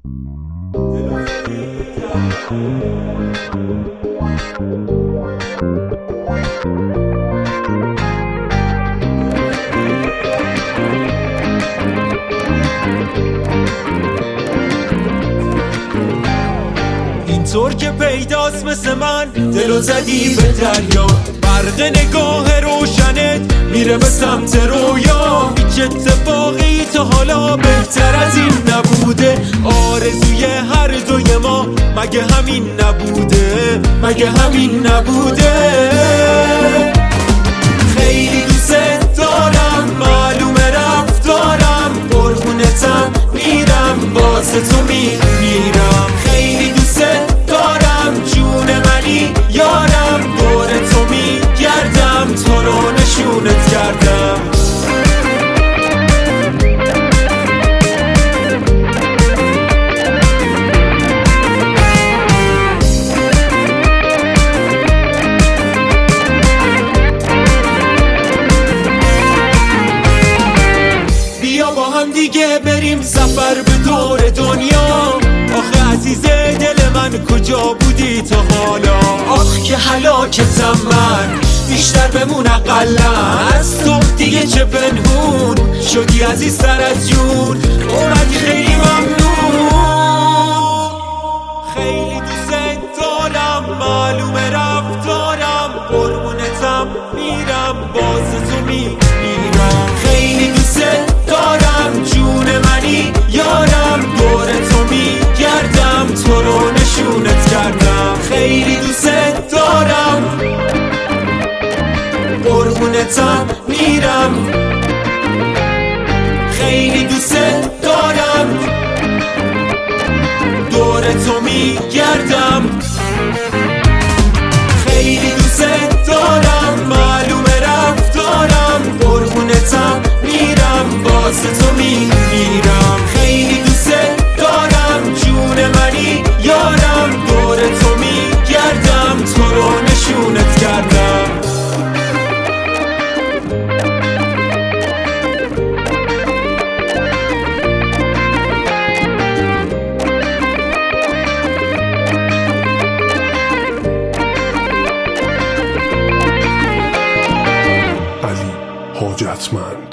اینطور که پیداست مثل من دلو زدی به دریا، برق نگاه روشنت میره به سمت رویا. هیچ اتفاقی تا حالا بهتر از این نبوده، آرزوی هر دوی ما مگه همین نبوده، مگه همین نبوده. خیلی دوست دارم، معلومه رفتارم، قربونتم میرم، واسه تو میمیرم. خیلی دوست دارم، جون منی یارم، دور تو میگردم، تو رو نشونت کردم. بیا با هم دیگه بریم سفر به دور دنیا. آخه عزیز دل من کجا بودی تا حالا؟ آخ که هلاکتم من، بیشتر بمون اقلن از تو دیگه، چه پنهون شدی عزیزتر از جون، اومدی خیلی ممنون. خیلی دوست دارم، معلومه رفتارم، قربونتم میرم، واسه تو میمیرم. خیلی دوست دارم، جون منی یارم، دور تو میگردم، تو رو نشونت کردم. خیلی دوست دارم، قربونتم میرم. خیلی دوست دارم، دور تو میگردم. خیلی دوست دارم، معلومه رفتارم، قربونتم میرم، واسه تو میمیرم. خیلی دوست دارم، جون منی یارم، دور تو میگردم، تو رو نشونت کردم. علی حاجتمند.